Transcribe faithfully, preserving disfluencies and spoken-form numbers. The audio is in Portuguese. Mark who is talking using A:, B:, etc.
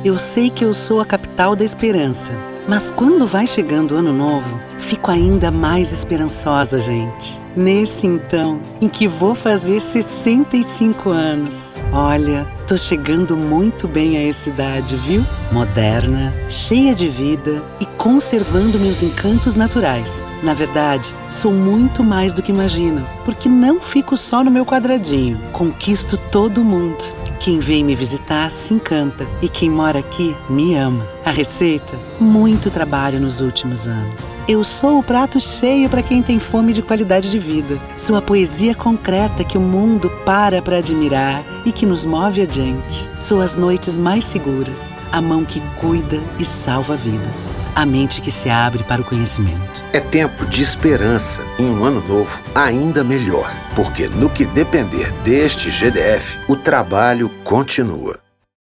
A: Eu sei que eu sou a capital da esperança, mas quando vai chegando o ano novo, fico ainda mais esperançosa, gente. Nesse então, em que vou fazer sessenta e cinco anos. Olha, tô chegando muito bem a essa idade, viu? Moderna, cheia de vida e conservando meus encantos naturais. Na verdade, sou muito mais do que imagina, porque não fico só no meu quadradinho. Conquisto todo mundo. Quem vem me visitar se encanta e quem mora aqui me ama. A receita? Muito trabalho nos últimos anos. Eu sou o prato cheio para quem tem fome de qualidade de vida. Sou a poesia concreta que o mundo para para admirar e que nos move adiante. Sou as noites mais seguras, a mão que cuida e salva vidas, a mente que se abre para o conhecimento.
B: É tempo de esperança em um ano novo ainda melhor, porque no que depender deste G D F, o trabalho continua.